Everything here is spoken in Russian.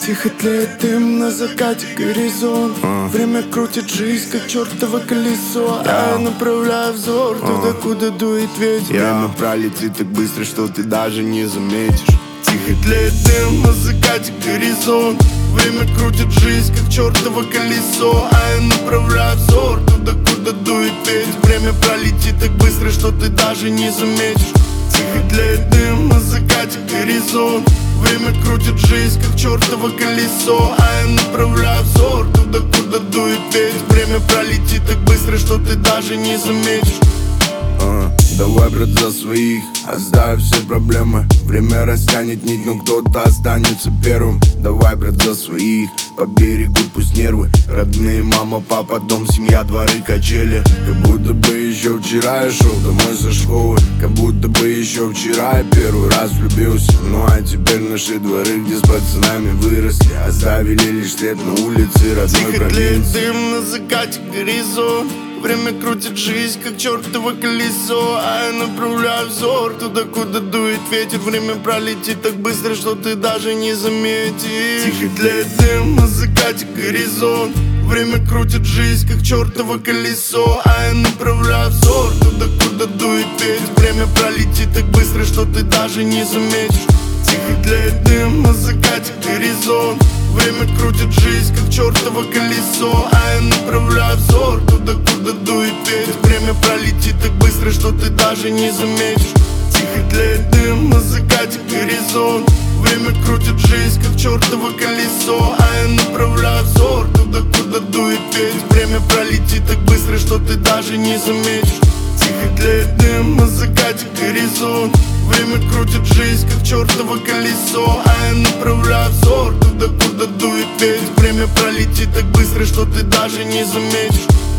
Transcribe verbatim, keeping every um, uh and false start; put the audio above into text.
Тихо тлеет дым на закате горизонт. uh. Время крутит жизнь, как чертово колесо. yeah. А я направляю взор uh. туда, куда дует ветер. yeah. Время пролетит так быстро, что ты даже не заметишь. Тихо тлеет дым на закате горизонт. Время крутит жизнь, как чертово колесо. А я направляю взор туда, куда дует ветер. Время пролетит так быстро, что ты даже не заметишь. Тихо тлеет дым на закате горизонт. Время крутит жизнь, как чертово колесо. А я направляю взор туда, куда дует ветер. Время пролетит так быстро, что ты даже не заметишь. uh, Давай, брат, за своих, оставь все проблемы. Время растянет нить, но кто-то останется первым. Давай, брат, за своих, по берегу пусть нервы. Родные, мама, папа, дом, семья, дворы, качели. Как будто бы еще вчера я шел домой со школы. Как будто бы еще вчера я первый раз влюбился. Ну а теперь наши дворы, где с пацанами выросли, оставили лишь след на улице родной провинции. Тихо тлеет дым на закате горизонт. Время крутит жизнь, как чертово колесо. А я направляю взор туда, куда дует ветер. Время пролетит так быстро, что ты даже не заметишь. Тихо тлеет дым на закате горизонт. Время крутит жизнь, как чертово колесо. А я направляю взор туда, куда дует ветер. Время пролетит так быстро, что ты даже не заметишь. Тихо тлеет дым на закате горизонт. Время крутит жизнь, как чертово колесо. А я направляю взор туда, куда дует ветер. Время пролетит так быстро, что ты даже не заметишь. Тихо тлеет дым на закате горизонт. Время крутит жизнь, как чертово колесо. А я направляю взор туда, куда дует ветер. Время пролетит так быстро, что ты даже не заметишь. Тихо тлеет дым на закате горизонт. Время крутит жизнь, как чертово колесо. А я направляю взор туда, куда дует ветер. Время пролетит так быстро, что ты даже не заметишь.